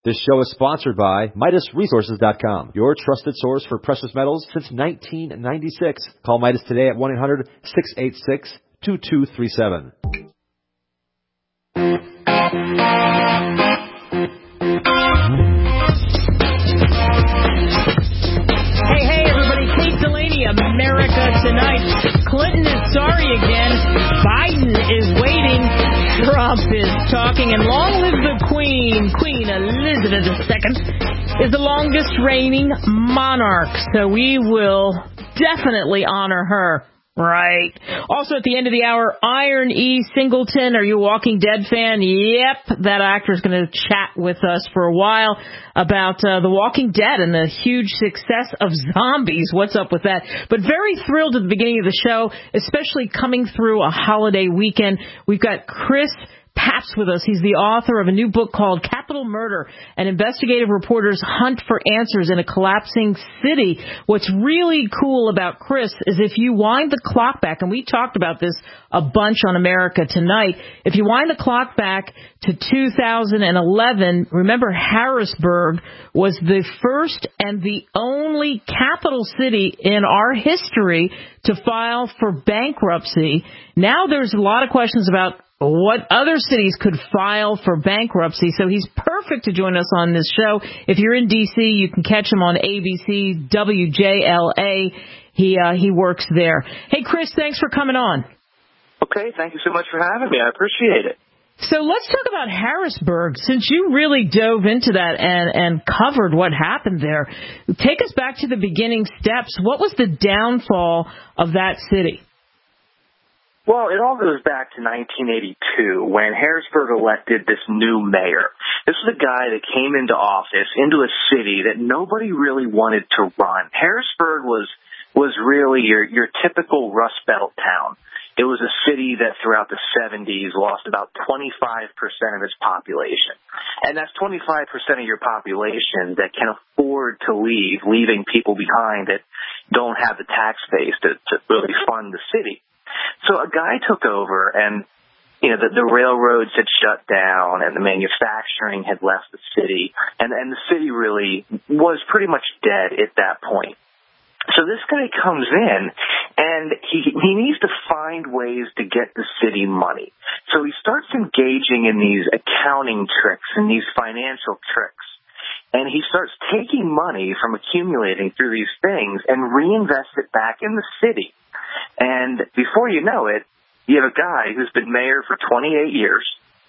This show is sponsored by MidasResources.com, your trusted source for precious metals since 1996. Call Midas today at 1-800-686-2237. Hey, everybody. Kate Delaney, America Tonight. Clinton is sorry again. Biden is waiting. Trump is talking. And long live the Queen. Queen Elizabeth II is the longest reigning monarch. So we will definitely honor her. Right. Also at the end of the hour, Iron E. Singleton. Are you a Walking Dead fan? Yep. That actor is going to chat with us for a while about The Walking Dead and the huge success of zombies. What's up with that? But very thrilled at the beginning of the show, especially coming through a holiday weekend. We've got Chris Papst with us. He's the author of a new book called Capital Murder, an investigative reporter's hunt for answers in a collapsing city. What's really cool about Chris is if you wind the clock back, and we talked about this a bunch on America Tonight, if you wind the clock back to 2011, remember Harrisburg was the first and the only capital city in our history to file for bankruptcy. Now there's a lot of questions about what other cities could file for bankruptcy. So he's perfect to join us on this show. If you're in D.C., you can catch him on ABC WJLA. He works there. Hey, Chris, thanks for coming on. Okay, thank you so much for having me. I appreciate it. So let's talk about Harrisburg, since you really dove into that and covered what happened there. Take us back to the beginning steps. What was the downfall of that city? Well, it all goes back to 1982 when Harrisburg elected this new mayor. This was a guy that came into office, into a city that nobody really wanted to run. Harrisburg was really your typical Rust Belt town. It was a city that throughout the 70s lost about 25% of its population. And that's 25% of your population that can afford to leave, leaving people behind that don't have the tax base to really fund the city. So a guy took over, and the railroads had shut down, and the manufacturing had left the city, and the city really was pretty much dead at that point. So this guy comes in, and he needs to find ways to get the city money. So he starts engaging in these accounting tricks and these financial tricks. And he starts taking money from accumulating through these things and reinvest it back in the city. And before you know it, you have a guy who's been mayor for 28 years.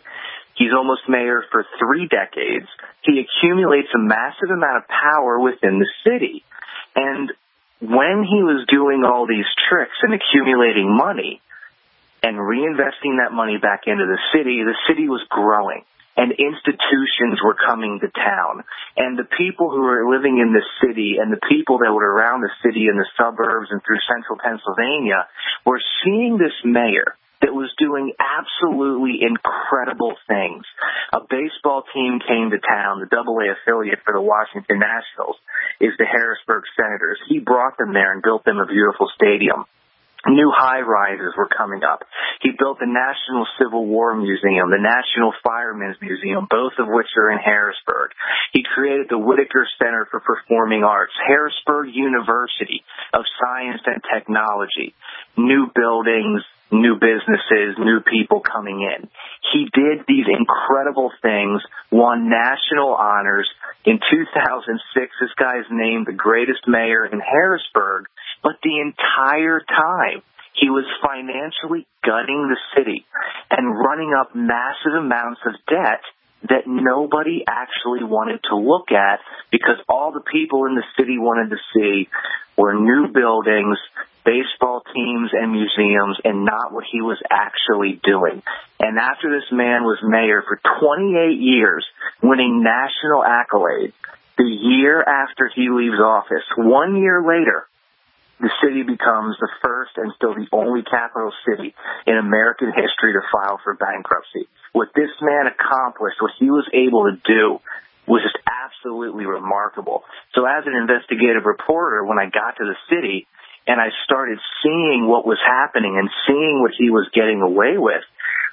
He's almost mayor for 3 decades. He accumulates a massive amount of power within the city. And when he was doing all these tricks and accumulating money and reinvesting that money back into the city was growing. And institutions were coming to town. And the people who were living in the city and the people that were around the city in the suburbs and through central Pennsylvania were seeing this mayor that was doing absolutely incredible things. A baseball team came to town. The AA affiliate for the Washington Nationals is the Harrisburg Senators. He brought them there and built them a beautiful stadium. New high-rises were coming up. He built the National Civil War Museum, the National Firemen's Museum, both of which are in Harrisburg. He created the Whitaker Center for Performing Arts, Harrisburg University of Science and Technology, new buildings, new businesses, new people coming in. He did these incredible things, won national honors. In 2006, this guy is named the greatest mayor in Harrisburg. But the entire time, he was financially gutting the city and running up massive amounts of debt that nobody actually wanted to look at because all the people in the city wanted to see were new buildings, baseball teams, and museums, and not what he was actually doing. And after this man was mayor for 28 years, winning national accolades, the year after he leaves office, 1 year later, the city becomes the first and still the only capital city in American history to file for bankruptcy. What this man accomplished, what he was able to do, was just absolutely remarkable. So as an investigative reporter, when I got to the city and I started seeing what was happening and seeing what he was getting away with,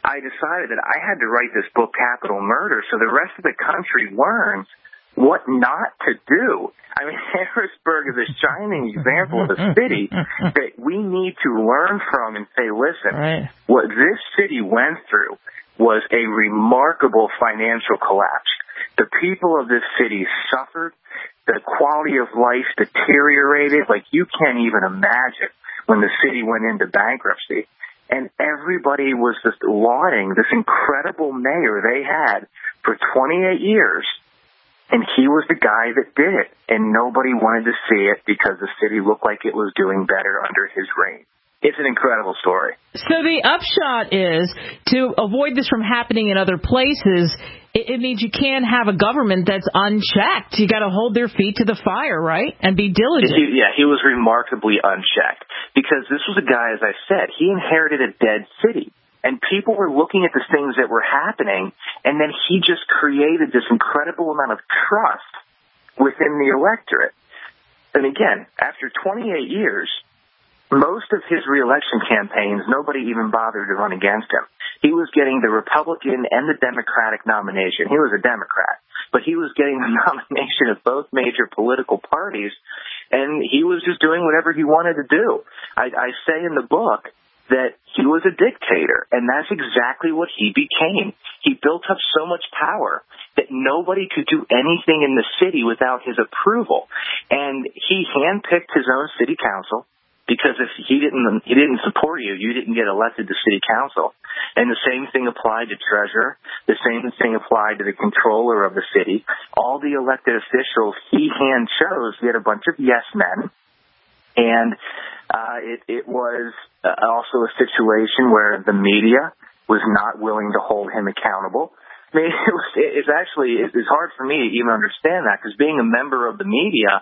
I decided that I had to write this book, Capital Murder, so the rest of the country learns what not to do. I mean, Harrisburg is a shining example of a city that we need to learn from and say, listen, what this city went through was a remarkable financial collapse. The people of this city suffered. The quality of life deteriorated like you can't even imagine when the city went into bankruptcy. And everybody was just lauding this incredible mayor they had for 28 years. And he was the guy that did it. And nobody wanted to see it because the city looked like it was doing better under his reign. It's an incredible story. So the upshot is, to avoid this from happening in other places, it means you can't have a government that's unchecked. You got to hold their feet to the fire, right, and be diligent. He was remarkably unchecked because this was a guy, as I said, he inherited a dead city. And people were looking at the things that were happening, and then he just created this incredible amount of trust within the electorate. And again, after 28 years, most of his reelection campaigns, nobody even bothered to run against him. He was getting the Republican and the Democratic nomination. He was a Democrat, but he was getting the nomination of both major political parties, and he was just doing whatever he wanted to do. I say in the book that he was a dictator, and that's exactly what he became. He built up so much power that nobody could do anything in the city without his approval. And he handpicked his own city council, because if he didn't support you, you didn't get elected to city council. And the same thing applied to treasurer. The same thing applied to the controller of the city. All the elected officials he hand chose. He had a bunch of yes men. And it was also a situation where the media was not willing to hold him accountable. I mean, it's hard for me to even understand that, because being a member of the media,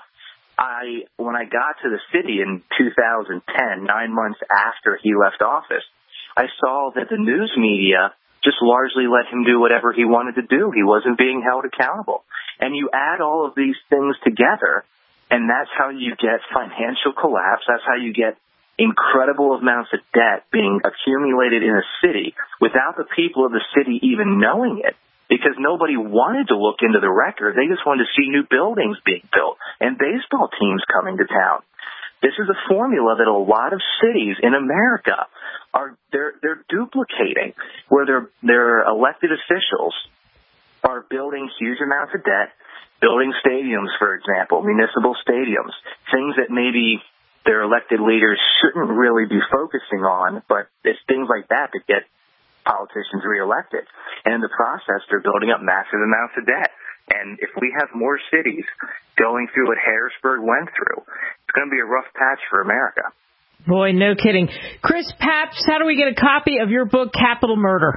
when I got to the city in 2010, 9 months after he left office, I saw that the news media just largely let him do whatever he wanted to do. He wasn't being held accountable. And you add all of these things together, and that's how you get financial collapse. That's how you get incredible amounts of debt being accumulated in a city without the people of the city even knowing it, because nobody wanted to look into the record. They just wanted to see new buildings being built and baseball teams coming to town. This is a formula that a lot of cities in America they're duplicating, where their elected officials are building huge amounts of debt, building stadiums, for example, municipal stadiums, things that maybe their elected leaders shouldn't really be focusing on, but it's things like that that get politicians reelected. And in the process, they're building up massive amounts of debt. And if we have more cities going through what Harrisburg went through, it's going to be a rough patch for America. Boy, no kidding. Chris Papst, how do we get a copy of your book, Capital Murder?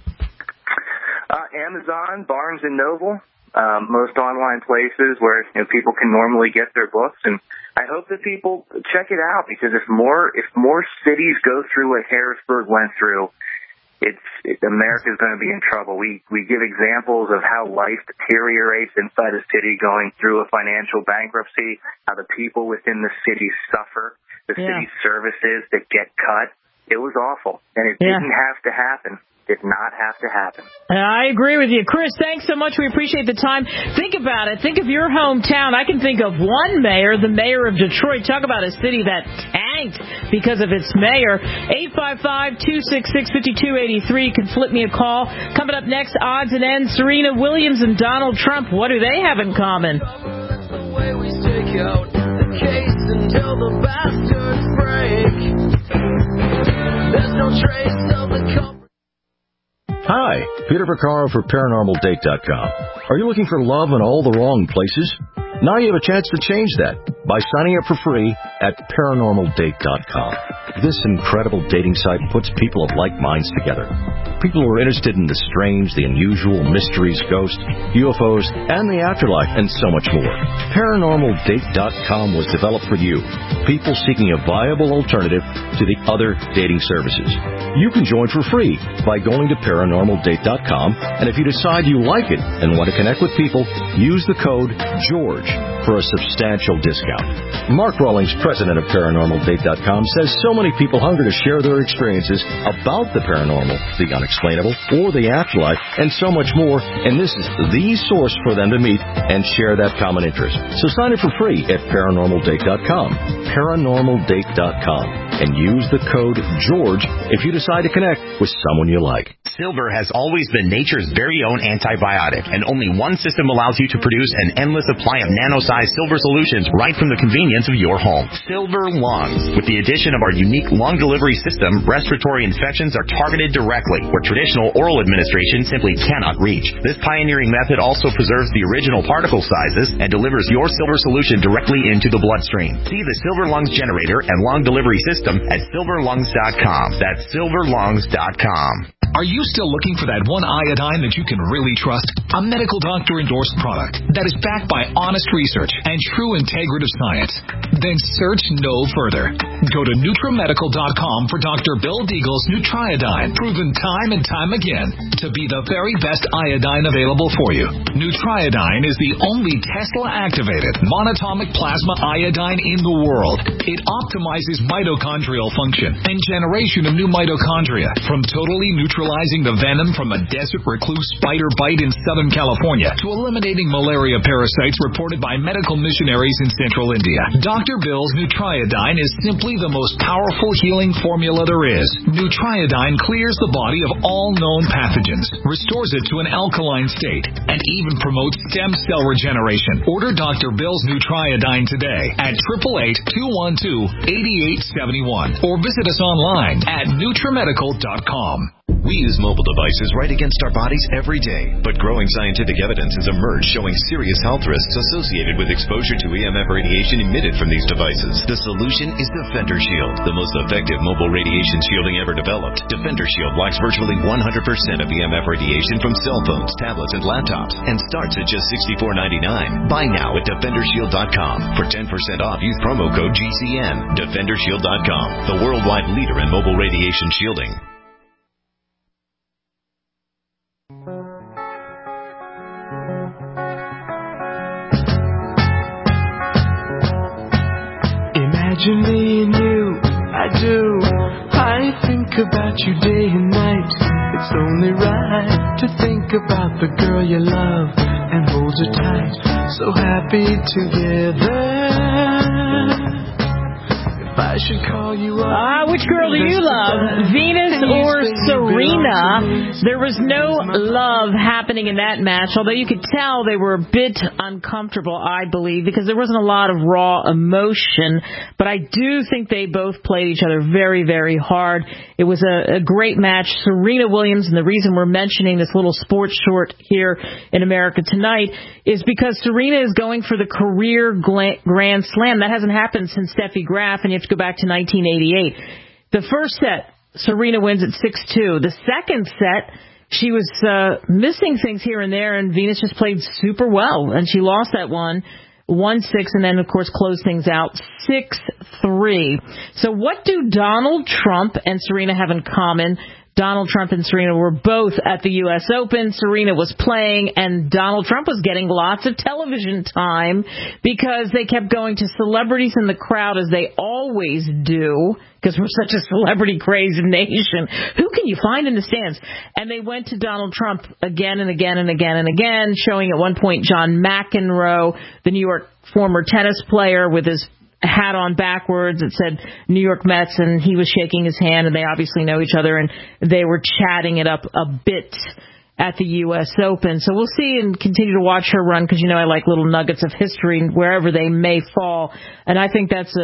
Amazon, Barnes & Noble, most online places where people can normally get their books. And I hope that people check it out, because if more cities go through what Harrisburg went through, America's going to be in trouble. We give examples of how life deteriorates inside a city going through a financial bankruptcy, how the people within the city suffer, the city services that get cut. It was awful, and it didn't have to happen. Did not have to happen. I agree with you. Chris, thanks so much. We appreciate the time. Think about it. Think of your hometown. I can think of one mayor, the mayor of Detroit. Talk about a city that tanked because of its mayor. 855-266-5283. You can flip me a call. Coming up next, odds and ends. Serena Williams and Donald Trump. What do they have in common? The way we stick out the case until the bastards break. There's no trace of the culprit. Hi, Peter Vaccaro for ParanormalDate.com. Are you looking for love in all the wrong places? Now you have a chance to change that by signing up for free at ParanormalDate.com. This incredible dating site puts people of like minds together. People who are interested in the strange, the unusual, mysteries, ghosts, UFOs, and the afterlife, and so much more. ParanormalDate.com was developed for you, people seeking a viable alternative to the other dating services. You can join for free by going to ParanormalDate.com, and if you decide you like it and want to connect with people, use the code GEORGE for a substantial discount. Mark Rawlings, president of ParanormalDate.com, says so so many people hungry to share their experiences about the paranormal, the unexplainable, or the afterlife, and so much more, and this is the source for them to meet and share that common interest. So sign up for free at ParanormalDate.com, ParanormalDate.com, and use the code GEORGE if you decide to connect with someone you like. Silver has always been nature's very own antibiotic, and only one system allows you to produce an endless supply of nano-sized silver solutions right from the convenience of your home. Silver Lungs. With the addition of our unique lung delivery system, respiratory infections are targeted directly, where traditional oral administration simply cannot reach. This pioneering method also preserves the original particle sizes and delivers your silver solution directly into the bloodstream. See the Silver Lungs generator and lung delivery system at silverlungs.com. That's silverlungs.com. Are you still looking for that one iodine that you can really trust? A medical doctor-endorsed product that is backed by honest research and true integrative science? Then search no further. Go to NutriMedical.com for Dr. Bill Deagle's Nutriodine, proven time and time again to be the very best iodine available for you. Nutriodine is the only Tesla-activated monatomic plasma iodine in the world. It optimizes mitochondrial function and generation of new mitochondria from totally neutralizing the venom from a desert recluse spider bite in Southern California to eliminating malaria parasites reported by medical missionaries in central India. Dr. Bill's Nutriodine is simply the most powerful healing formula there is. Nutriodine clears the body of all known pathogens, restores it to an alkaline state, and even promotes stem cell regeneration. Order Dr. Bill's Nutriodine today at 888-212-8871 or visit us online at NutriMedical.com. We use mobile devices right against our bodies every day, but growing scientific evidence has emerged showing serious health risks associated with exposure to EMF radiation emitted from these devices. The solution is Defender Shield, the most effective mobile radiation shielding ever developed. Defender Shield blocks virtually 100% of EMF radiation from cell phones, tablets, and laptops, and starts at just $64.99. Buy now at DefenderShield.com. For 10% off, use promo code GCN. DefenderShield.com, the worldwide leader in mobile radiation shielding. Imagine me and you, I do. I think about you day and night. It's only right to think about the girl you love and hold her tight. So happy together. If I should call you up. Which girl do you love, Venus or Serena? There was no love happening in that match, although you could tell they were a bit uncomfortable, I believe, because there wasn't a lot of raw emotion. But I do think they both played each other very, very hard. It was a great match. Serena Williams, and the reason we're mentioning this little sports short here in America Tonight is because Serena is going for the career Grand Slam. That hasn't happened since Steffi Graf, and you have to go back to 1988. The first set, Serena wins at 6-2. The second set, she was missing things here and there, and Venus just played super well, and she lost that one, 1-6, and then, of course, closed things out 6-3. So what do Donald Trump and Serena have in common? Donald Trump and Serena were both at the U.S. Open. Serena was playing, and Donald Trump was getting lots of television time because they kept going to celebrities in the crowd, as they always do, because we're such a celebrity-crazed nation. Who can you find in the stands? And they went to Donald Trump again and again and again and again, showing at one point John McEnroe, the New York former tennis player, with his hat on backwards. It said New York Mets, and he was shaking his hand, and they obviously know each other, and they were chatting it up a bit at the U.S. Open. So we'll see and continue to watch her run, because, you know, I like little nuggets of history wherever they may fall. And I think that's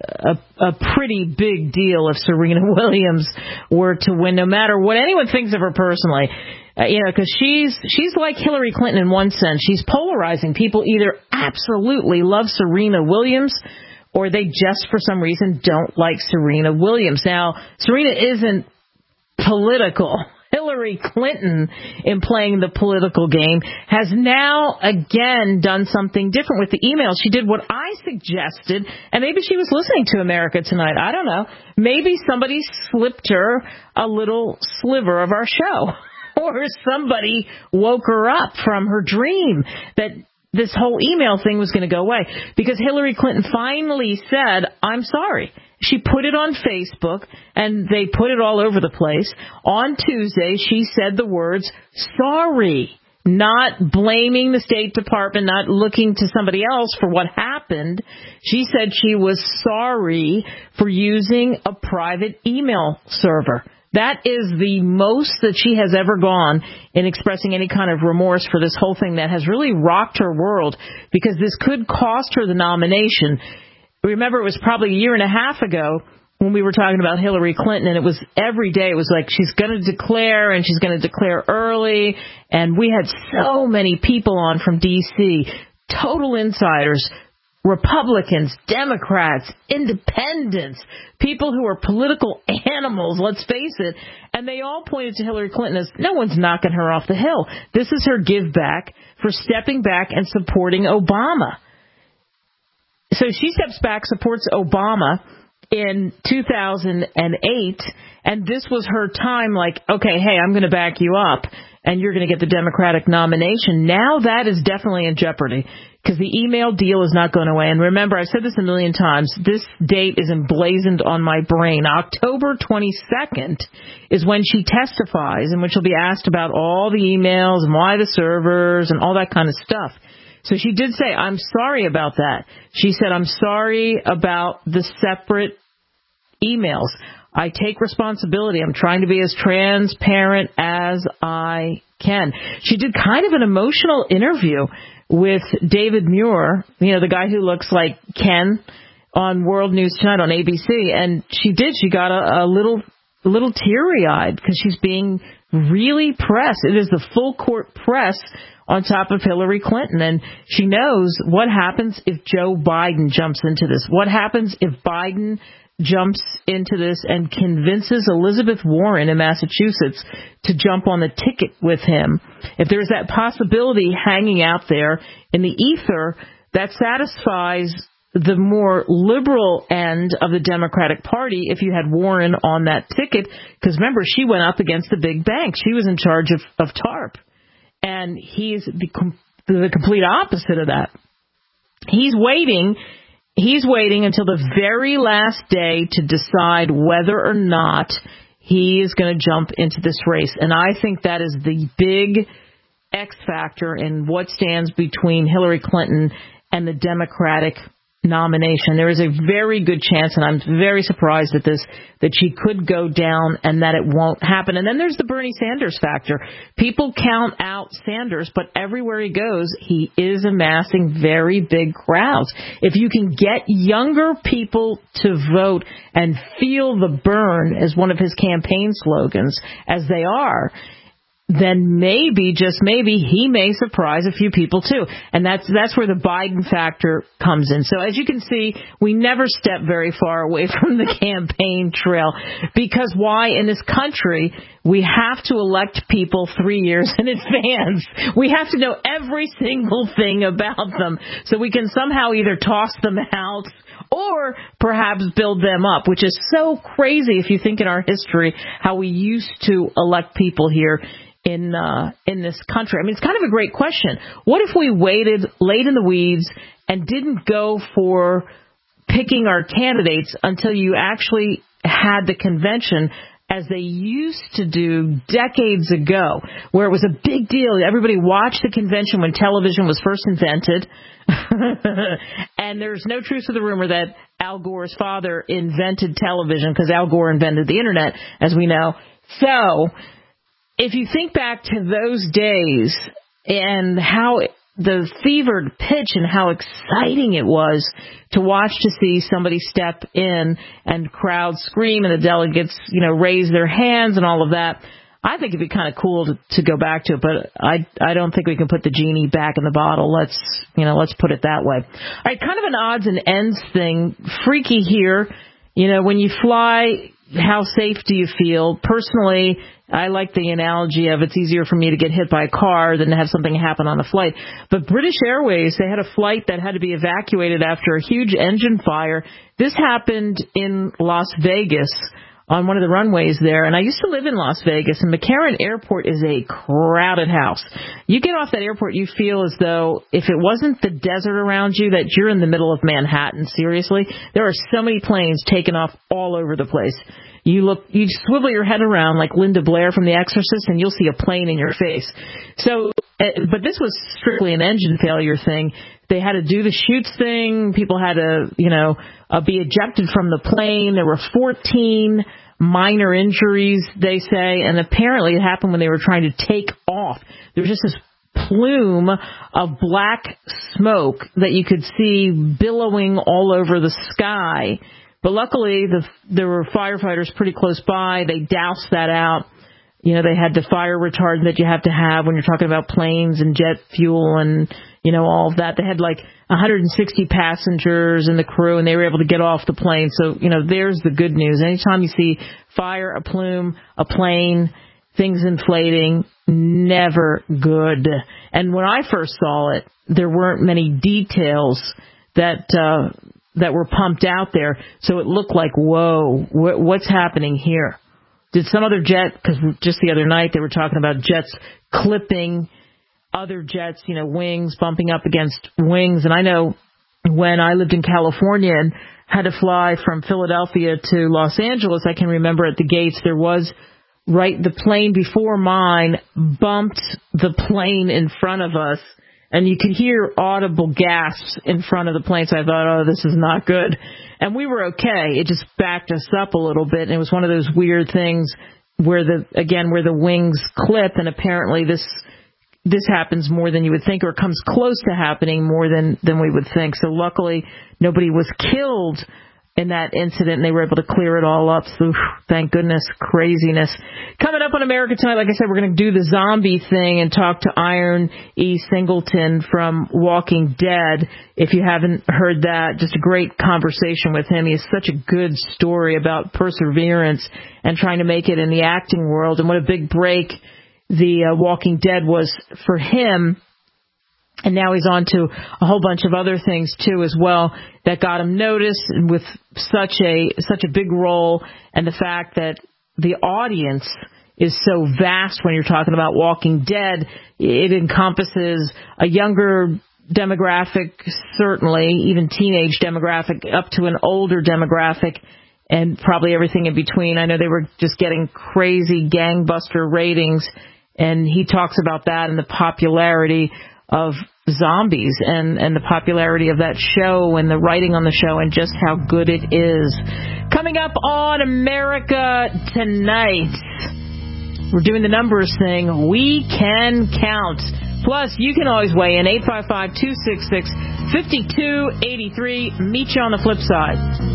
a pretty big deal if Serena Williams were to win, no matter what anyone thinks of her personally. Because she's like Hillary Clinton in one sense. She's polarizing. People either absolutely love Serena Williams, or they just, for some reason, don't like Serena Williams. Now, Serena isn't political. Hillary Clinton, in playing the political game, has now again done something different with the emails. She did what I suggested, and maybe she was listening to America Tonight. I don't know. Maybe somebody slipped her a little sliver of our show, or somebody woke her up from her dream that this whole email thing was going to go away, because Hillary Clinton finally said, I'm sorry. she put it on Facebook, and they put it all over the place. On Tuesday, she said the words, sorry, not blaming the State Department, not looking to somebody else for what happened. She said she was sorry for using a private email server. That is the most that she has ever gone in expressing any kind of remorse for this whole thing that has really rocked her world, because this could cost her the nomination. Remember, it was probably a year and a half ago when we were talking about Hillary Clinton, and it was every day, it was like she's going to declare, and she's going to declare early, and we had so many people on from D.C., total insiders, Republicans, Democrats, independents, people who are political animals, let's face it, and they all pointed to Hillary Clinton as no one's knocking her off the hill. This is her give back for stepping back and supporting Obama. So she steps back, supports Obama in 2008, and this was her time like, okay, hey, I'm going to back you up, and you're going to get the Democratic nomination. Now that is definitely in jeopardy, because the email deal is not going away. And remember, I've said this a million times, this date is emblazoned on my brain. October 22nd is when she testifies, and when she'll be asked about all the emails and why the servers and all that kind of stuff. So she did say, I'm sorry about that. She said, I'm sorry about the separate emails. I take responsibility. I'm trying to be as transparent as I can. She did kind of an emotional interview with David Muir, the guy who looks like Ken on World News Tonight on ABC. And she got a little teary-eyed because she's being really pressed. It is the full court press on top of Hillary Clinton. And she knows what happens if Joe Biden jumps into this. What happens if Biden jumps into this and convinces Elizabeth Warren in Massachusetts to jump on the ticket with him. If there's that possibility hanging out there in the ether, that satisfies the more liberal end of the Democratic Party if you had Warren on that ticket. Because remember, she went up against the big bank. She was in charge of TARP. And he's the complete opposite of that. He's waiting until the very last day to decide whether or not he is going to jump into this race. And I think that is the big X factor in what stands between Hillary Clinton and the Democratic nomination. There is a very good chance, and I'm very surprised at this, that she could go down and that it won't happen. And then there's the Bernie Sanders factor. People count out Sanders, but everywhere he goes, he is amassing very big crowds. If you can get younger people to vote and feel the burn, as one of his campaign slogans, as they are, then maybe, just maybe, he may surprise a few people too. And that's where the Biden factor comes in. So as you can see, we never step very far away from the campaign trail. Because why? In this country, we have to elect people 3 years in advance. We have to know every single thing about them so we can somehow either toss them out or perhaps build them up, which is so crazy if you think in our history how we used to elect people here in this country. I mean, it's kind of a great question. What if we waited late in the weeds and didn't go for picking our candidates until you actually had the convention, as they used to do decades ago, where it was a big deal? Everybody watched the convention when television was first invented. And there's no truth to the rumor that Al Gore's father invented television, because Al Gore invented the internet, as we know. So if you think back to those days and how the fevered pitch and how exciting it was to watch, to see somebody step in and crowds scream and the delegates, raise their hands and all of that, I think it'd be kind of cool to go back to it, but I don't think we can put the genie back in the bottle. Let's put it that way. All right, kind of an odds and ends thing. Freaky here. When you fly, how safe do you feel? Personally, I like the analogy of it's easier for me to get hit by a car than to have something happen on a flight. But British Airways, they had a flight that had to be evacuated after a huge engine fire. This happened in Las Vegas on one of the runways there. And I used to live in Las Vegas, and McCarran Airport is a crowded house. You get off that airport, you feel as though if it wasn't the desert around you, that you're in the middle of Manhattan. Seriously, there are so many planes taking off all over the place. You swivel your head around like Linda Blair from The Exorcist, and you'll see a plane in your face. So, but this was strictly an engine failure thing. They had to do the chutes thing. People had to, be ejected from the plane. There were 14 minor injuries, they say, and apparently it happened when they were trying to take off. There was just this plume of black smoke that you could see billowing all over the sky. But luckily, there were firefighters pretty close by. They doused that out. They had the fire retardant that you have to have when you're talking about planes and jet fuel and, all of that. They had like 160 passengers in the crew, and they were able to get off the plane. So, there's the good news. Anytime you see fire, a plume, a plane, things inflating, never good. And when I first saw it, there weren't many details that were pumped out there. So it looked like, whoa, what's happening here? Did some other jet, because just the other night they were talking about jets clipping other jets, wings bumping up against wings. And I know when I lived in California and had to fly from Philadelphia to Los Angeles, I can remember at the gates there was the plane before mine bumped the plane in front of us. And you could hear audible gasps in front of the plane. So I thought, oh, this is not good. And we were okay. It just backed us up a little bit. And it was one of those weird things where the wings clip. And apparently this happens more than you would think, or comes close to happening more than we would think. So luckily, nobody was killed in that incident, and they were able to clear it all up. So thank goodness. Craziness. Coming up on America Tonight, like I said, we're going to do the zombie thing and talk to Iron E. Singleton from Walking Dead. If you haven't heard that, just a great conversation with him. He has such a good story about perseverance and trying to make it in the acting world, and what a big break the Walking Dead was for him. And now he's on to a whole bunch of other things, too, as well, that got him noticed with such a big role, and the fact that the audience is so vast when you're talking about Walking Dead. It encompasses a younger demographic, certainly, even teenage demographic, up to an older demographic, and probably everything in between. I know they were just getting crazy gangbuster ratings, and he talks about that and the popularity of zombies and the popularity of that show and the writing on the show and just how good it is. Coming up on America Tonight, we're doing the numbers thing. We can count. Plus, you can always weigh in 855-266-5283. Meet you on the flip side.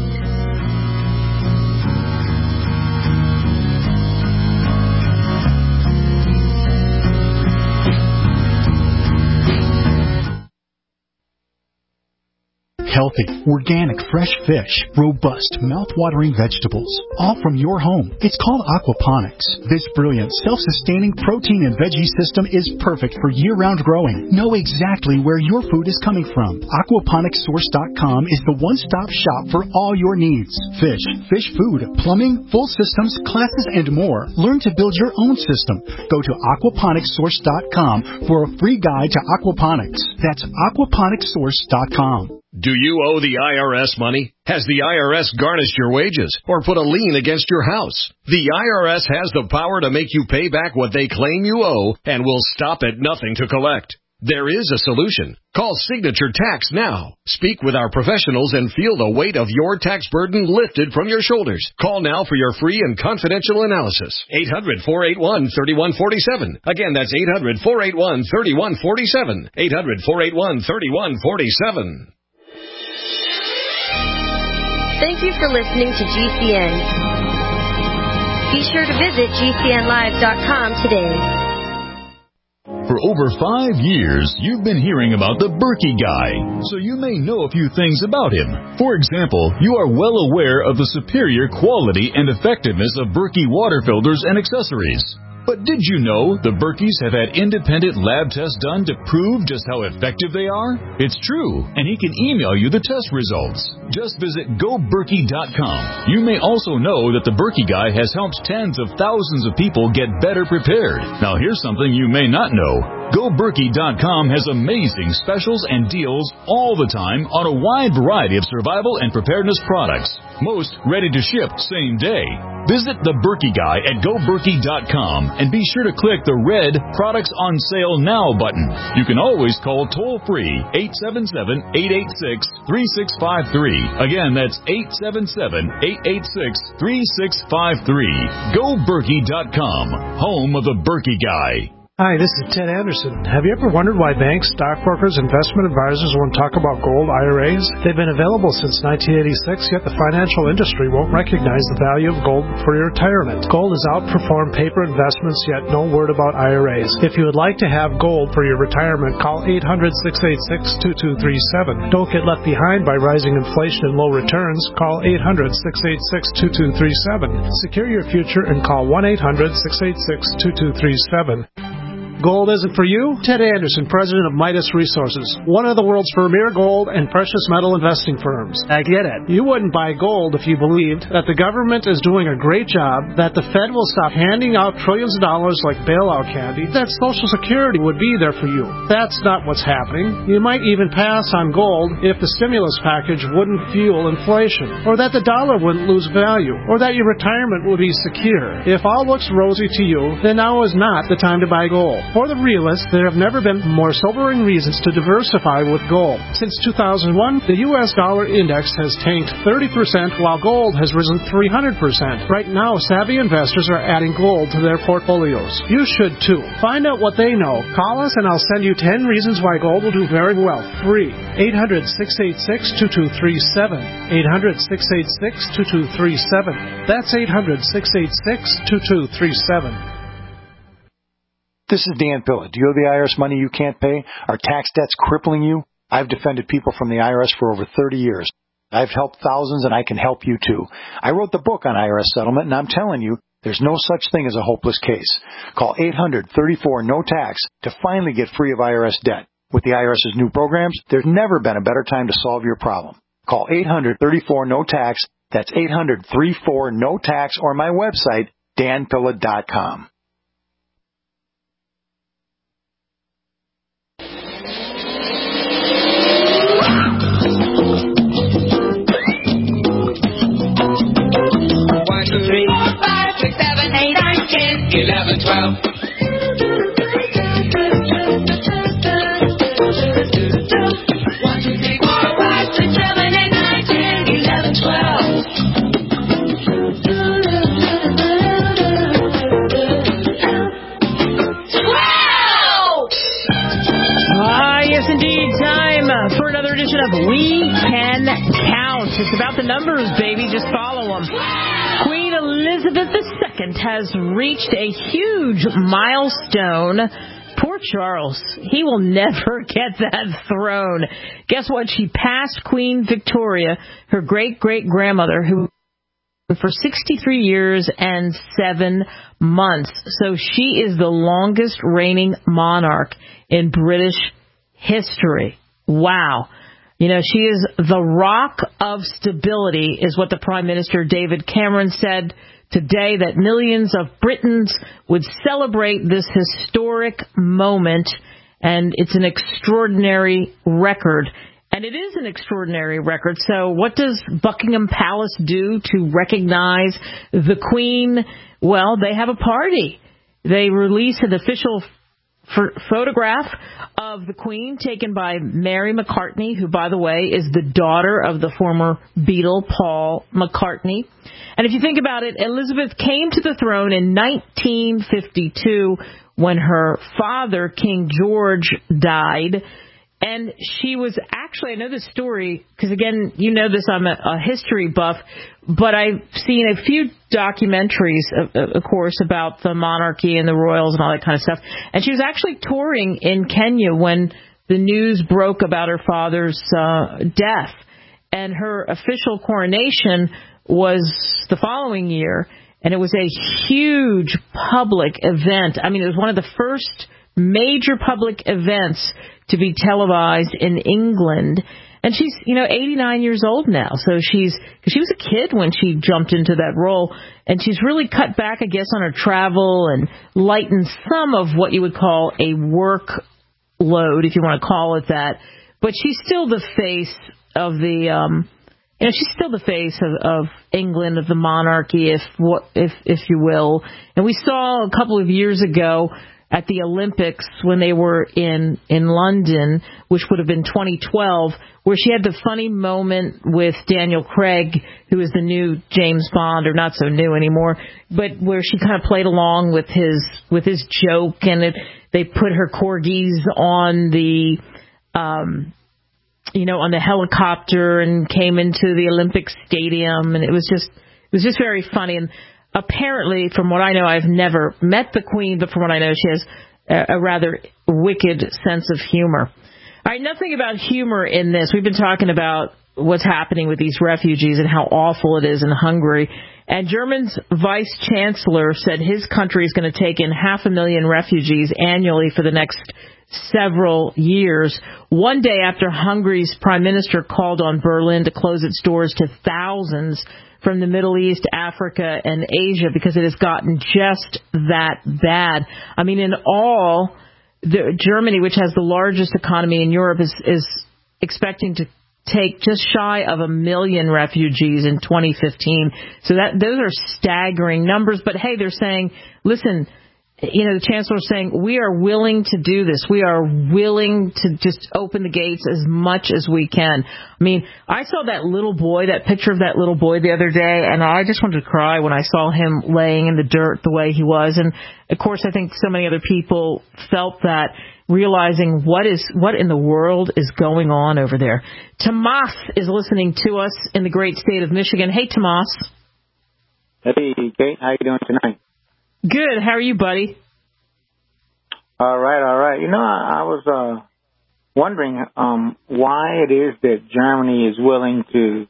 Healthy, organic, fresh fish, robust, mouth-watering vegetables, all from your home. It's called aquaponics. This brilliant, self-sustaining protein and veggie system is perfect for year-round growing. Know exactly where your food is coming from. Aquaponicssource.com is the one-stop shop for all your needs. Fish, fish food, plumbing, full systems, classes, and more. Learn to build your own system. Go to aquaponicssource.com for a free guide to aquaponics. That's aquaponicssource.com. Do you owe the IRS money? Has the IRS garnished your wages or put a lien against your house? The IRS has the power to make you pay back what they claim you owe and will stop at nothing to collect. There is a solution. Call Signature Tax now. Speak with our professionals and feel the weight of your tax burden lifted from your shoulders. Call now for your free and confidential analysis. 800-481-3147. Again, that's 800-481-3147. 800-481-3147. Thank you for listening to GCN. Be sure to visit GCNlive.com today. For over 5 years, you've been hearing about the Berkey Guy, so you may know a few things about him. For example, you are well aware of the superior quality and effectiveness of Berkey water filters and accessories. But did you know the Berkeys have had independent lab tests done to prove just how effective they are? It's true, and he can email you the test results. Just visit GoBerkey.com. You may also know that the Berkey Guy has helped tens of thousands of people get better prepared. Now here's something you may not know. GoBerkey.com has amazing specials and deals all the time on a wide variety of survival and preparedness products. Most ready to ship same day. Visit the Berkey Guy at GoBerkey.com and be sure to click the red Products on Sale Now button. You can always call toll-free 877-886-3653. Again, that's 877-886-3653. GoBerkey.com, home of the Berkey Guy. Hi, this is Ted Anderson. Have you ever wondered why banks, stockbrokers, investment advisors won't talk about gold IRAs? They've been available since 1986, yet the financial industry won't recognize the value of gold for your retirement. Gold has outperformed paper investments, yet no word about IRAs. If you would like to have gold for your retirement, call 800-686-2237. Don't get left behind by rising inflation and low returns. Call 800-686-2237. Secure your future and call 1-800-686-2237. Gold isn't for you? Ted Anderson, president of Midas Resources, one of the world's premier gold and precious metal investing firms. I get it. You wouldn't buy gold if you believed that the government is doing a great job, that the Fed will stop handing out trillions of dollars like bailout candy, that Social Security would be there for you. That's not what's happening. You might even pass on gold if the stimulus package wouldn't fuel inflation, or that the dollar wouldn't lose value, or that your retirement would be secure. If all looks rosy to you, then now is not the time to buy gold. For the realists, there have never been more sobering reasons to diversify with gold. Since 2001, the U.S. dollar index has tanked 30%, while gold has risen 300%. Right now, savvy investors are adding gold to their portfolios. You should too. Find out what they know. Call us and I'll send you 10 reasons why gold will do very well. Free. 800-686-2237. 800-686-2237. That's 800-686-2237. This is Dan Pilla. Do you owe the IRS money you can't pay? Are tax debts crippling you? I've defended people from the IRS for over 30 years. I've helped thousands, and I can help you too. I wrote the book on IRS settlement, and I'm telling you, there's no such thing as a hopeless case. Call 800-34-NO-TAX to finally get free of IRS debt. With the IRS's new programs, there's never been a better time to solve your problem. Call 800-34-NO-TAX. That's 800-34-NO-TAX, or my website, danpilla.com. For another edition of We Can Count. It's about the numbers, baby. Just follow them. Queen Elizabeth II has reached a huge milestone. Poor Charles. He will never get that throne. Guess what? She passed Queen Victoria, her great-great-grandmother, who for 63 years and 7 months. So she is the longest reigning monarch in British history. Wow. You know, she is the rock of stability, is what the Prime Minister David Cameron said today, that millions of Britons would celebrate this historic moment, and it's an extraordinary record. And it is an extraordinary record. So what does Buckingham Palace do to recognize the Queen? Well, they have a party. They release an official photograph of the Queen taken by Mary McCartney, who, by the way, is the daughter of the former Beatle, Paul McCartney. And if you think about it, Elizabeth came to the throne in 1952 when her father, King George, died. And she was actually, I know this story, because again, you know this, I'm a history buff, but I've seen a few documentaries, of course, about the monarchy and the royals and all that kind of stuff. And she was actually touring in Kenya when the news broke about her father's death. And her official coronation was the following year. and it was a huge public event. I mean, it was one of the first major public events to be televised in England. And she's, 89 years old now. So she was a kid when she jumped into that role. And she's really cut back, I guess, on her travel and lightened some of what you would call a workload, if you want to call it that. But she's still the face of the, she's still the face of England, of the monarchy, if you will. And we saw a couple of years ago at the Olympics when they were in London, which would have been 2012, where she had the funny moment with Daniel Craig, who is the new James Bond, or not so new anymore, but where she kind of played along with his joke, and they put her corgis on the on the helicopter and came into the Olympic Stadium, and it was just very funny. And apparently, from what I know, I've never met the Queen, but from what I know, she has a rather wicked sense of humor. All right, nothing about humor in this. We've been talking about what's happening with these refugees and how awful it is in Hungary. And Germany's vice chancellor said his country is going to take in 500,000 refugees annually for the next several years, one day after Hungary's prime minister called on Berlin to close its doors to thousands from the Middle East, Africa, and Asia, because it has gotten just that bad. I mean, in all, Germany, which has the largest economy in Europe, is expecting to take just shy of 1 million refugees in 2015. So those are staggering numbers. But hey, they're saying, listen, the chancellor's saying, we are willing to do this. We are willing to just open the gates as much as we can. I mean, I saw that picture of that little boy the other day, and I just wanted to cry when I saw him laying in the dirt the way he was. And, of course, I think so many other people felt that, realizing what in the world is going on over there. Tomas is listening to us in the great state of Michigan. Hey, Tomas. Hey, Kate. How you doing tonight? Good. How are you, buddy? All right. I was wondering why it is that Germany is willing to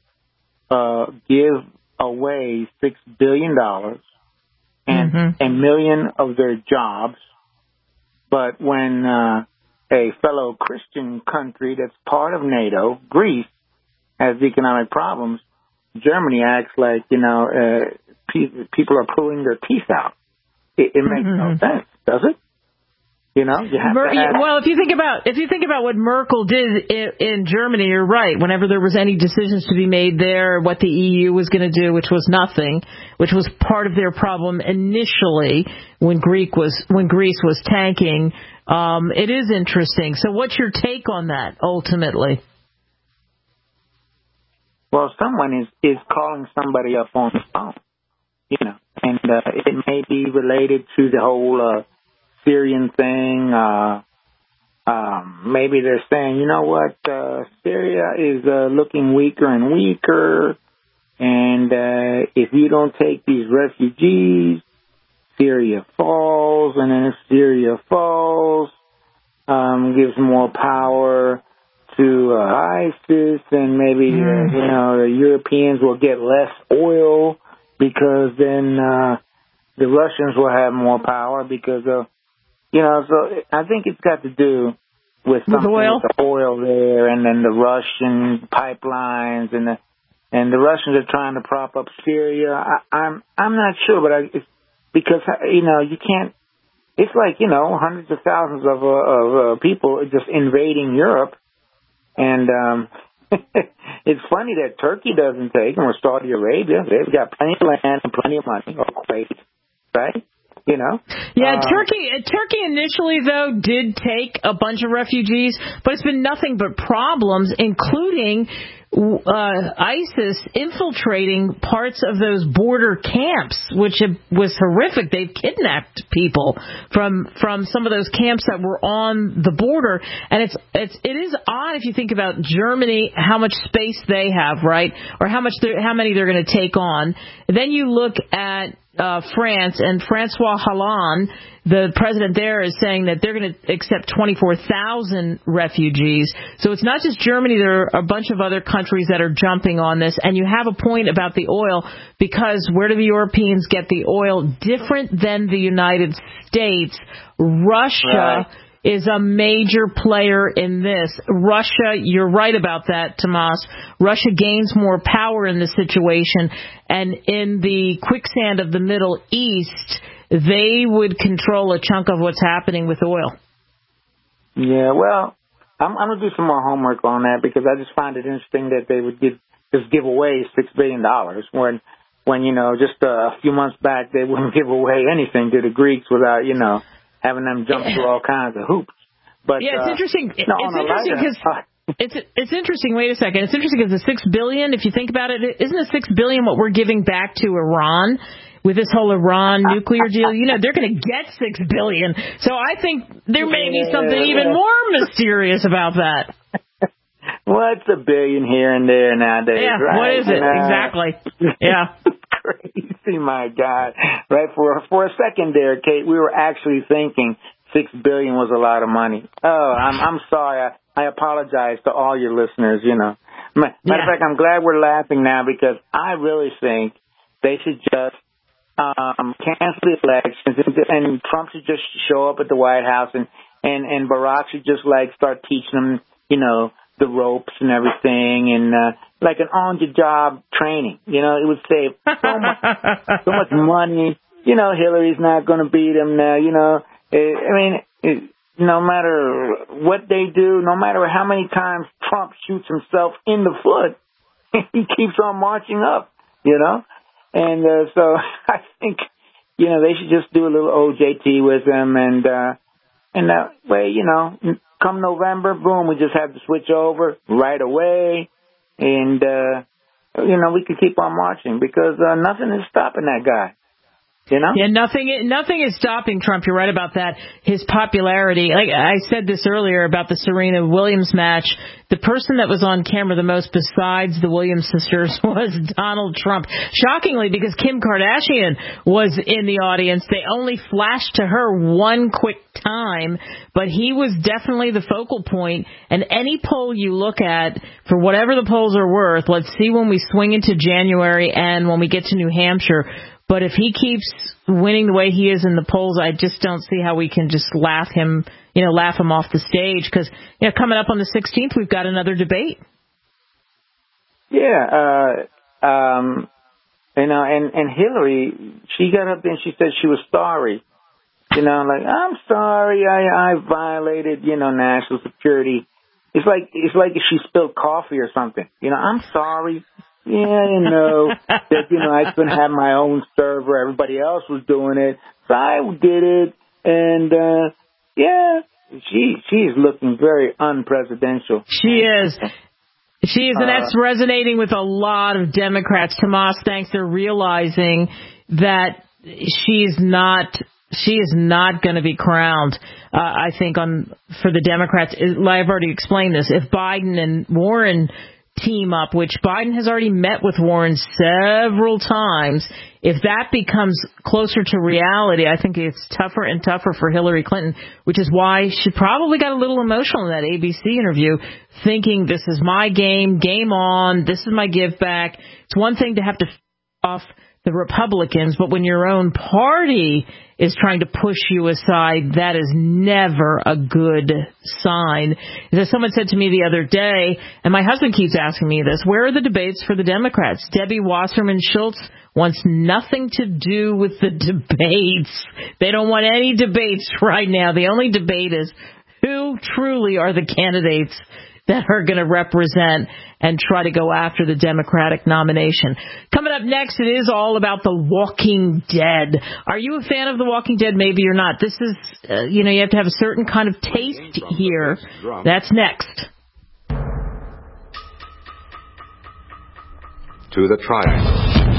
give away $6 billion and a million of their jobs, but when a fellow Christian country that's part of NATO, Greece, has economic problems, Germany acts like, people are pulling their teeth out. It makes no sense, does it? You have to have... Well, if you think about what Merkel did in Germany, you're right. Whenever there was any decisions to be made there, what the EU was going to do, which was nothing, which was part of their problem initially when Greece was tanking. It is interesting. So, what's your take on that ultimately? Well, someone is calling somebody up on the phone. And it may be related to the whole Syrian thing. Maybe they're saying, you know what, Syria is looking weaker and weaker, and if you don't take these refugees, Syria falls, and then if Syria falls, gives more power to ISIS, and maybe the Europeans will get less oil, because then the Russians will have more power because of, so I think it's got to do with something with the oil there, and then the Russian pipelines, and the Russians are trying to prop up Syria. I'm not sure, but it's because, you can't, it's like, hundreds of thousands of people just invading Europe, and it's funny that Turkey doesn't take them, or Saudi Arabia. They've got plenty of land and plenty of money, or Kuwait, right? Yeah, Turkey initially, though, did take a bunch of refugees, but it's been nothing but problems, including ISIS infiltrating parts of those border camps, which was horrific. They've kidnapped people from some of those camps that were on the border, and it is odd if you think about Germany, how much space they have, right, or how many they're going to take on. Then you look at France, and François Hollande the president there is saying that they're going to accept 24,000 refugees. So it's not just Germany. There are a bunch of other countries that are jumping on this. And you have a point about the oil, because where do the Europeans get the oil? Different than the United States, Russia is a major player in this. Russia, you're right about that, Tomas. Russia gains more power in the situation. And in the quicksand of the Middle East, they would control a chunk of what's happening with oil. Yeah, well, I'm going to do some more homework on that, because I just find it interesting that they would give away $6 billion when just a few months back they wouldn't give away anything to the Greeks without, having them jump through all kinds of hoops. But it's interesting. It's interesting. Wait a second. It's interesting because the $6 billion, if you think about it, isn't the $6 billion what we're giving back to Iran? With this whole Iran nuclear deal, they're going to get $6 billion. So I think there may be something even more mysterious about that. What's $1 billion here and there nowadays? Yeah, right? What is it? Exactly. Yeah. Crazy, my God. Right, for a second there, Kate, we were actually thinking $6 billion was a lot of money. Oh, I'm sorry. I apologize to all your listeners, Matter of fact, I'm glad we're laughing now, because I really think they should just cancel the elections, and Trump should just show up at the White House, and Barack should just start teaching them, the ropes and everything, and like an on-the-job training. It would save so much money. Hillary's not going to beat him now. No matter what they do, no matter how many times Trump shoots himself in the foot, he keeps on marching up. And so I think, they should just do a little OJT with him, and that way, come November, boom, we just have to switch over right away, and, we can keep on marching, because nothing is stopping that guy. Yeah, nothing is stopping Trump. You're right about that. His popularity, like I said this earlier about the Serena Williams match, the person that was on camera the most besides the Williams sisters was Donald Trump. Shockingly, because Kim Kardashian was in the audience, they only flashed to her one quick time, but he was definitely the focal point. And any poll you look at, for whatever the polls are worth, let's see when we swing into January and when we get to New Hampshire. But if he keeps winning the way he is in the polls, I just don't see how we can just laugh him off the stage. Because coming up on the 16th, we've got another debate. Yeah, and Hillary, she got up there and she said she was sorry. I'm sorry, I violated, national security. It's like if she spilled coffee or something. I'm sorry. Yeah, that, I couldn't have my own server. Everybody else was doing it. So I did it. And, she is looking very unpresidential. She is. And that's resonating with a lot of Democrats. Tomas, thanks. They're realizing that she is not going to be crowned. I think for the Democrats, I've already explained this. If Biden and Warren team up, which Biden has already met with Warren several times, if that becomes closer to reality, I think it's tougher and tougher for Hillary Clinton, which is why she probably got a little emotional in that ABC interview, thinking this is my game on, this is my give back. It's one thing to have to off the Republicans, but when your own party is trying to push you aside, that is never a good sign. As someone said to me the other day, and my husband keeps asking me this, where are the debates for the Democrats? Debbie Wasserman Schultz wants nothing to do with the debates. They don't want any debates right now. The only debate is who truly are the candidates that are going to represent and try to go after the Democratic nomination. Coming up next, it is all about The Walking Dead. Are you a fan of The Walking Dead? Maybe you're not. This is, you have to have a certain kind of taste here. That's next. To the Triangle.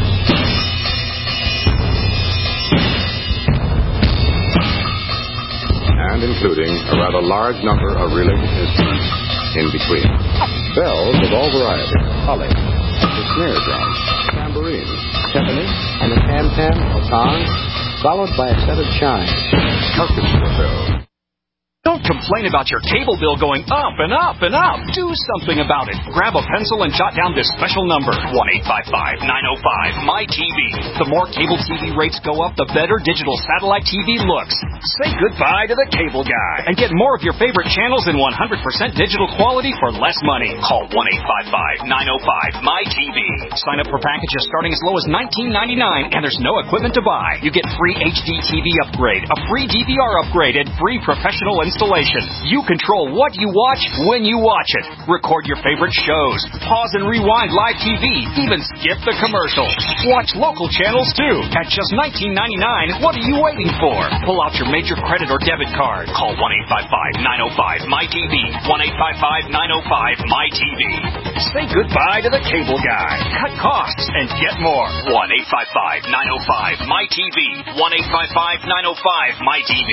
And including a rather large number of related instruments in between. Bells of all varieties, holly, the snare drum, tambourine, timpani, and the tam-tam or tong, followed by a set of chimes. Carcassonne. Don't complain about your cable bill going up and up and up. Do something about it. Grab a pencil and jot down this special number, 1-855-905-MY-TV. The more cable TV rates go up, the better digital satellite TV looks. Say goodbye to the cable guy and get more of your favorite channels in 100% digital quality for less money. Call 1-855-905-MY-TV. Sign up for packages starting as low as $19.99, and there's no equipment to buy. You get free HD TV upgrade, a free DVR upgrade, and free professional installation. You control what you watch when you watch it. Record your favorite shows. Pause and rewind live TV. Even skip the commercials. Watch local channels too. At just $19.99, what are you waiting for? Pull out your major credit or debit card. Call 1-855-905-MY-TV. 1-855-905-MY-TV. Say goodbye to the cable guy. Cut costs and get more. 1-855-905-MY-TV. 1-855-905-MY-TV.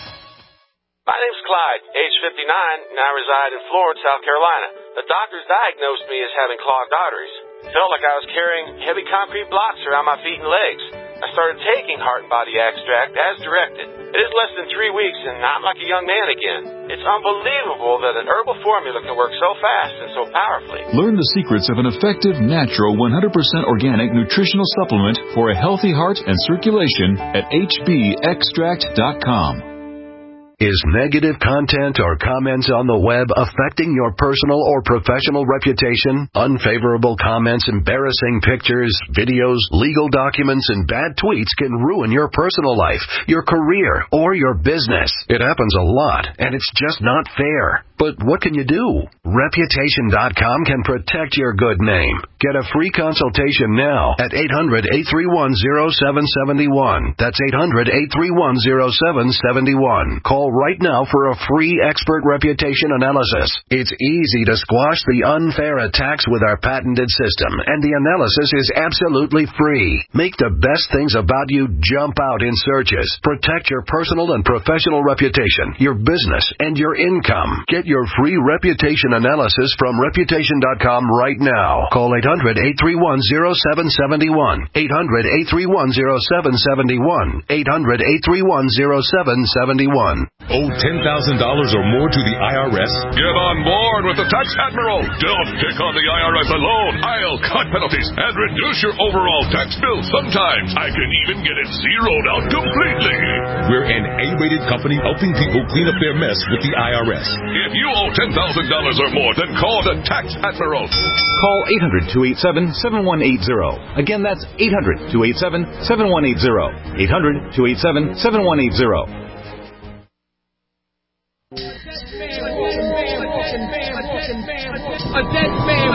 My name's Clyde, age 59, and I reside in Florence, South Carolina. The doctors diagnosed me as having clogged arteries. Felt like I was carrying heavy concrete blocks around my feet and legs. I started taking Heart and Body Extract as directed. It is less than 3 weeks, and I'm like a young man again. It's unbelievable that an herbal formula can work so fast and so powerfully. Learn the secrets of an effective, natural, 100% organic nutritional supplement for a healthy heart and circulation at hbextract.com. Is negative content or comments on the web affecting your personal or professional reputation? Unfavorable comments, embarrassing pictures, videos, legal documents, and bad tweets can ruin your personal life, your career, or your business. It happens a lot, and it's just not fair. But what can you do? Reputation.com can protect your good name. Get a free consultation now at 800-831-0771. That's 800-831-0771. Call right now for a free expert reputation analysis. It's easy to squash the unfair attacks with our patented system, and the analysis is absolutely free. Make the best things about you jump out in searches. Protect your personal and professional reputation, your business, and your income. Get your free reputation analysis from Reputation.com right now. Call 800-831-0771. 800-831-0771. 800-831-0771. Owe $10,000 or more to the IRS? Get on board with the Tax Admiral. Don't pick on the IRS alone. I'll cut penalties and reduce your overall tax bill. Sometimes I can even get it zeroed out completely. We're an A-rated company helping people clean up their mess with the IRS. If you owe $10,000 or more, then call the Tax Admiral. Call 800-287-7180. Again, that's 800-287-7180. 800-287-7180. A dead man.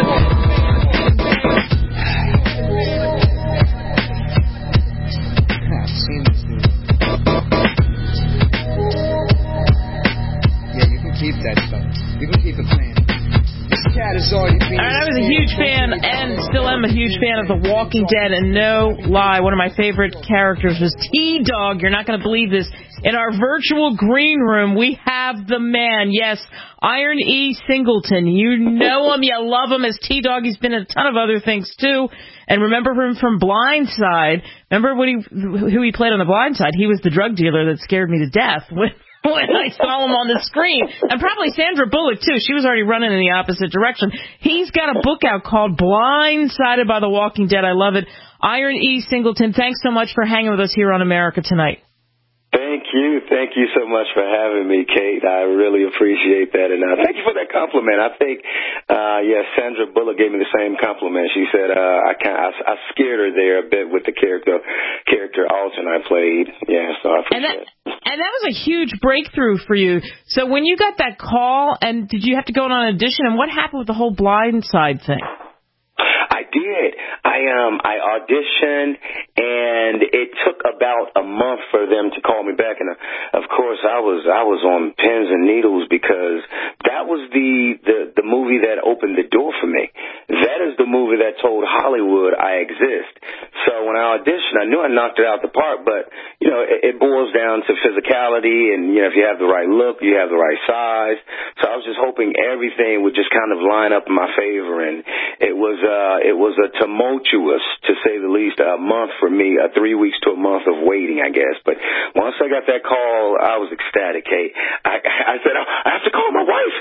Yeah, you can keep that stuff. You can keep it playing. This cat is already being. I was a huge fan, and still am a huge fan of The Walking Dead, and no lie, one of my favorite characters was T-Dog. You're not going to believe this. In our virtual green room, we have the man, yes, Iron E. Singleton. You know him, you love him as T-Dog. He's been in a ton of other things, too. And remember him from Blindside. Remember who he played on The Blind Side? He was the drug dealer that scared me to death when I saw him on the screen. And probably Sandra Bullock, too. She was already running in the opposite direction. He's got a book out called Blindsided by The Walking Dead. I love it. Iron E. Singleton, thanks so much for hanging with us here on America Tonight. Thank you. Thank you so much for having me, Kate. I really appreciate that. And thank you for that compliment. I think, Sandra Bullock gave me the same compliment. She said I scared her there a bit with the character Alton I played. Yeah, so I appreciate it. And that was a huge breakthrough for you. So when you got that call, and did you have to go on an audition, and what happened with the whole Blindside thing? I did. I auditioned, and it took about a month for them to call me back. And of course, I was on pins and needles because that was the movie that opened the door for me. that is the movie that told Hollywood I exist. So when I auditioned, I knew I knocked it out the park, but, you know, it boils down to physicality and, you know, if you have the right look, you have the right size. So I was just hoping everything would just kind of line up in my favor, and it was a tumultuous, to say the least, month for me, 3 weeks to a month of waiting, I guess. But once I got that call, I was ecstatic. Hey, I said, I have to call my wife.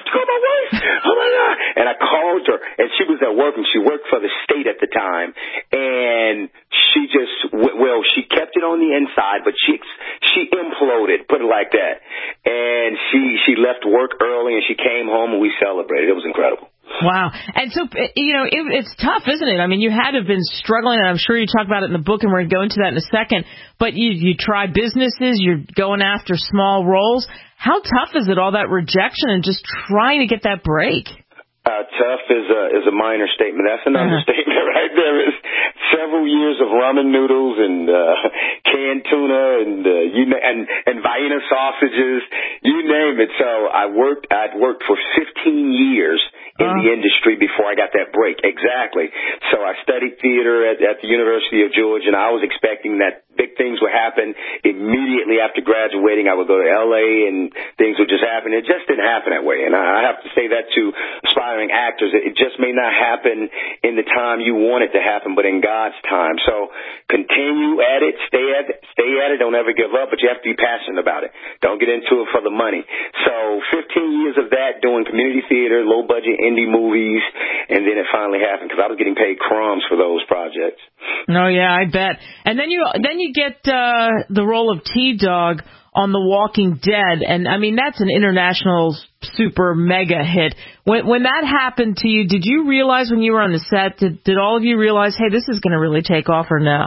Oh my God. And I called her, and she was at work, and she worked for the state at the time, and she just, well, she kept it on the inside, but she imploded, put it like that. And she left work early, and she came home, and we celebrated. It was incredible. Wow. And so, you know, it's tough, isn't it? I mean, you had to have been struggling, and I'm sure you talk about it in the book, and we're going to go into that in a second, but you try businesses, you're going after small roles. How tough is it, all that rejection and just trying to get that break? Tough is a minor statement. That's an understatement right there. It's several years of ramen noodles and canned tuna and Vienna sausages, you name it. So I'd worked for 15 years in the industry before I got that break. Exactly. So I studied theater at the University of Georgia, and I was expecting that big things would happen immediately after graduating. I would go to L.A. and things would just happen. It just didn't happen that way. And I have to say that to aspiring actors. It just may not happen in the time you want it to happen, but in God's time. So continue at it, stay at it, don't ever give up, but you have to be passionate about it. Don't get into it for the money. So 15 years of that, doing community theater, low budget indie movies, and then it finally happened because I was getting paid crumbs for those projects. Oh yeah, I bet. And then you get the role of T-Dog on The Walking Dead, and I mean that's an international super mega hit. When that happened to you, did you realize when you were on the set, did all of you realize, hey, this is going to really take off, or no?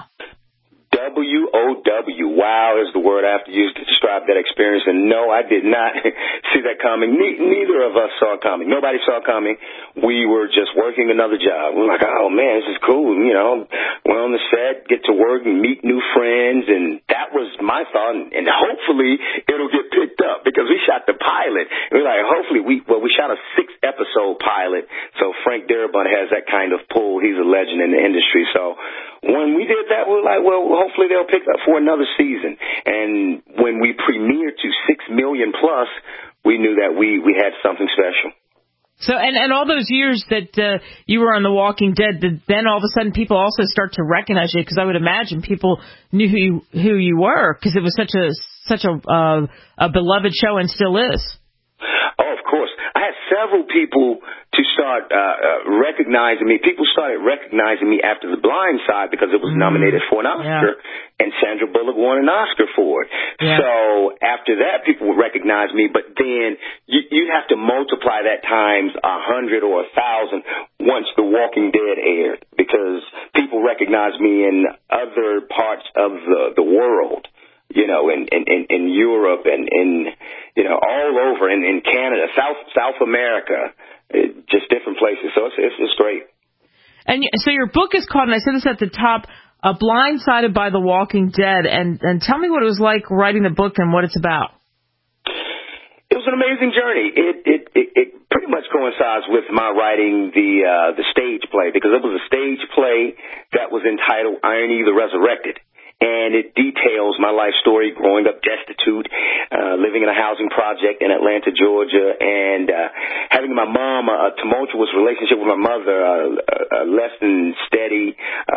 W-O-W. Wow is the word I have to use to describe that experience. And no, I did not see that coming. Neither of us saw it coming. Nobody saw it coming. We were just working another job. We're like, oh, man, this is cool. You know, we're on the set, get to work and meet new friends. And that was my thought. And hopefully it'll get picked up because we shot the pilot. And we're like, hopefully we shot a 6-episode pilot. So Frank Darabont has that kind of pull. He's a legend in the industry. So when we did that, we were like, well, hopefully they'll pick up for another season. And when we premiered to 6 million plus, we knew that we had something special. So, and all those years that you were on The Walking Dead, then all of a sudden people also start to recognize you, because I would imagine people knew who you were, because it was such a beloved show and still is. Oh, of course. I had several people to start recognizing me. People started recognizing me after The Blind Side because it was nominated for an Oscar, and Sandra Bullock won an Oscar for it. Yeah. So after that, people would recognize me, but then you have to multiply that times 100 or 1,000 once The Walking Dead aired, because people recognize me in other parts of the world. You know, in Europe and in, you know, all over, in Canada, South America, just different places. So it's great. And so your book is called, and I said this at the top, Blindsided by The Walking Dead. And tell me what it was like writing the book and what it's about. It was an amazing journey. It pretty much coincides with my writing the stage play, because it was a stage play that was entitled Irony the Resurrected. And it details my life story growing up destitute, living in a housing project in Atlanta, Georgia, and having my mom, a tumultuous relationship with my mother, a less than steady,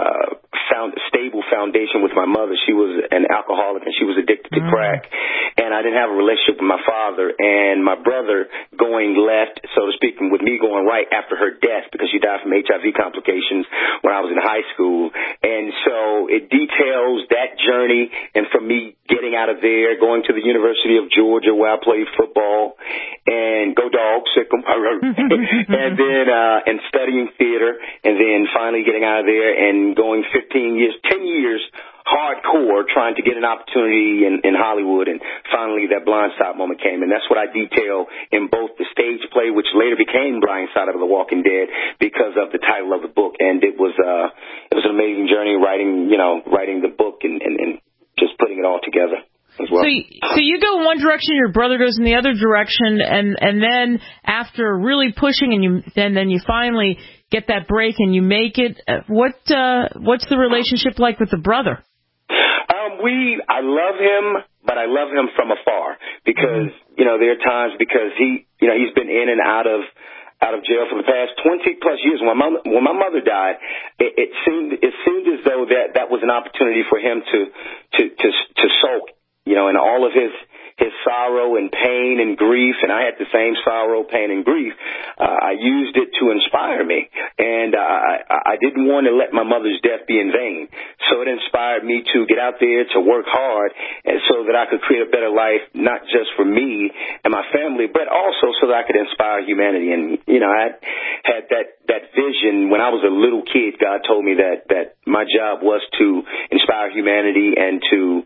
stable foundation with my mother. She was an alcoholic and she was addicted to crack. And I didn't have a relationship with my father, and my brother going left, so to speak, with me going right after her death, because she died from HIV complications when I was in high school. And so it details that journey, and from me getting out of there, going to the University of Georgia where I played football, and go Dogs, sick 'em, and then and studying theater, and then finally getting out of there and going 10 years hardcore trying to get an opportunity in Hollywood, and finally that blindside moment came, and that's what I detail in both the stage play, which later became Blindsided by The Walking Dead, because of the title of the book. And it was an amazing journey writing the book and just putting it all together as well. So you go in one direction, your brother goes in the other direction, and then after really pushing, and then you finally get that break and you make it. What's the relationship like with the brother? I love him, but I love him from afar because there are times because he's been in and out of jail for the past 20 plus years. When my mother died, it seemed as though that was an opportunity for him to soak, in all of his sorrow and pain and grief, and I had the same sorrow, pain, and grief. I used it to inspire me, and I didn't want to let my mother's death be in vain. So it inspired me to get out there, to work hard, and so that I could create a better life, not just for me and my family, but also so that I could inspire humanity. And, I had that vision when I was a little kid. God told me that my job was to inspire humanity and to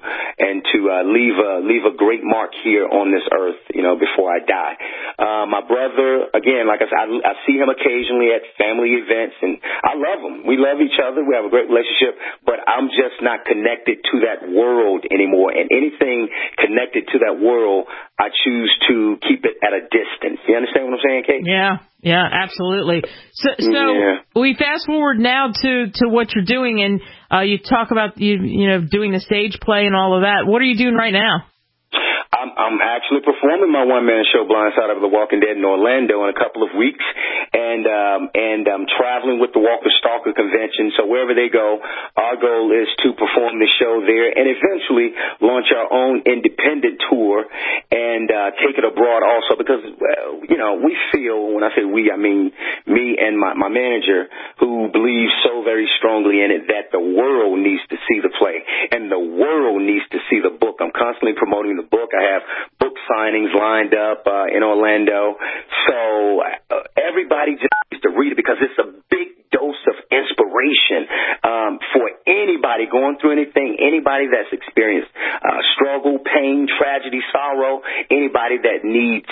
leave a great mark here on this earth, before I die. My brother, again, like I said, I see him occasionally at family events, and I love him. We love each other. We have a great relationship, but I'm just not connected to that world anymore. And anything connected to that world, I choose to keep it at a distance. You understand what I'm saying, Kate? Yeah, absolutely. So we fast forward now to what you're doing, and you talk about doing the stage play and all of that. What are you doing right now? I'm actually performing my one-man show, Blindside of the Walking Dead, in Orlando in a couple of weeks, and I'm traveling with the Walker Stalker Convention. So wherever they go, our goal is to perform the show there and eventually launch our own independent tour and take it abroad also because, we feel, when I say we, I mean me and my manager, who believes so very strongly in it that the world needs to see the play and the world needs to see the book. I'm constantly promoting the book. I have book signings lined up in Orlando. So everybody just needs to read it because it's a big dose of inspiration for anybody going through anything, anybody that's experienced struggle, pain, tragedy, sorrow, anybody that needs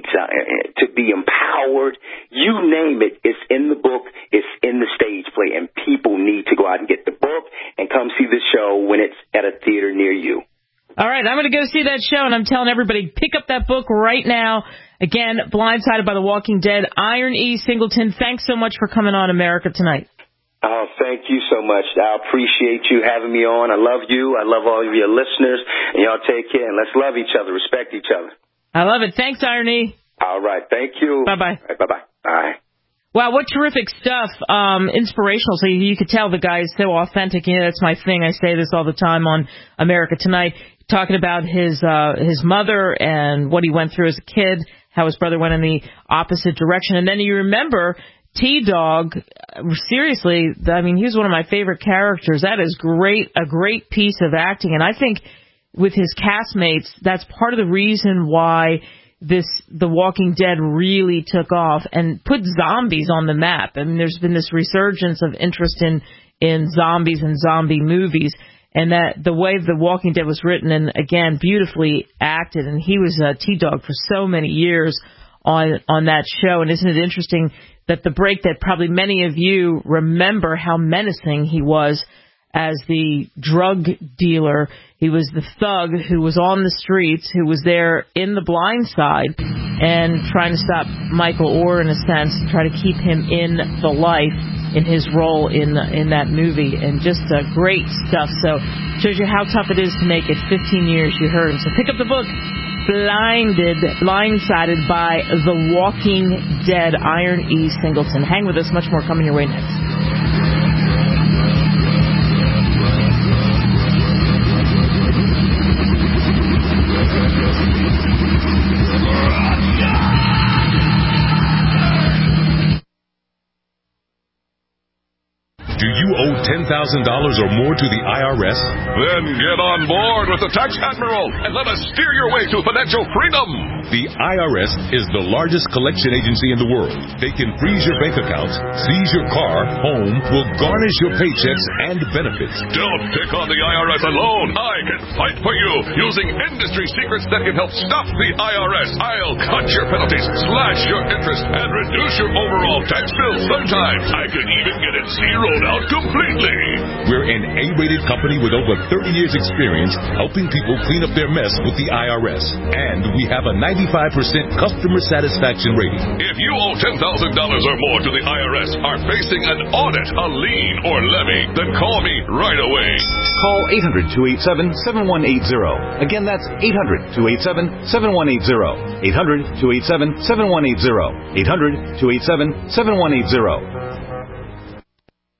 to be empowered. You name it, it's in the book, it's in the stage play, and people need to go out and get the book and come see the show when it's at a theater near you. All right, I'm going to go see that show, and I'm telling everybody, pick up that book right now. Again, Blindsided by the Walking Dead. Iron E. Singleton, thanks so much for coming on America Tonight. Oh, thank you so much. I appreciate you having me on. I love you. I love all of your listeners. And y'all take care, and let's love each other, respect each other. I love it. Thanks, Iron E. All right, thank you. Bye-bye. All right, bye-bye. All right. Wow, what terrific stuff. Inspirational. So you could tell the guy is so authentic. That's my thing. I say this all the time on America Tonight, talking about his mother and what he went through as a kid, how his brother went in the opposite direction. And then you remember T-Dog, seriously, I mean, he's one of my favorite characters. That is a great piece of acting. And I think with his castmates, that's part of the reason why The Walking Dead really took off and put zombies on the map. I mean, there's been this resurgence of interest in zombies and zombie movies, and that the way The Walking Dead was written and, again, beautifully acted, and he was T-Dog for so many years on that show. And isn't it interesting that the break that probably many of you remember how menacing he was as the drug dealer. He was the thug who was on the streets, who was there in the blind side and trying to stop Michael Orr, in a sense, try to keep him in the life in his role in that movie. And just great stuff. So shows you how tough it is to make it. 15 years, you heard him. So pick up the book, Blindsided by The Walking Dead, Iron E. Singleton. Hang with us. Much more coming your way next. Do you owe $10,000 or more to the IRS? Then get on board with the Tax Admiral and let us steer your way to financial freedom. The IRS is the largest collection agency in the world. They can freeze your bank accounts, seize your car, home, will garnish your paychecks and benefits. Don't pick on the IRS alone. I can fight for you using industry secrets that can help stop the IRS. I'll cut your penalties, slash your interest, and reduce your overall tax bill. Sometimes I can even get it zeroed out completely. We're an A-rated company with over 30 years experience helping people clean up their mess with the IRS. And we have a 95% customer satisfaction rating. If you owe $10,000 or more to the IRS, are facing an audit, a lien, or levy, then call me right away. Call 800-287-7180. Again, that's 800-287-7180. 800-287-7180. 800-287-7180.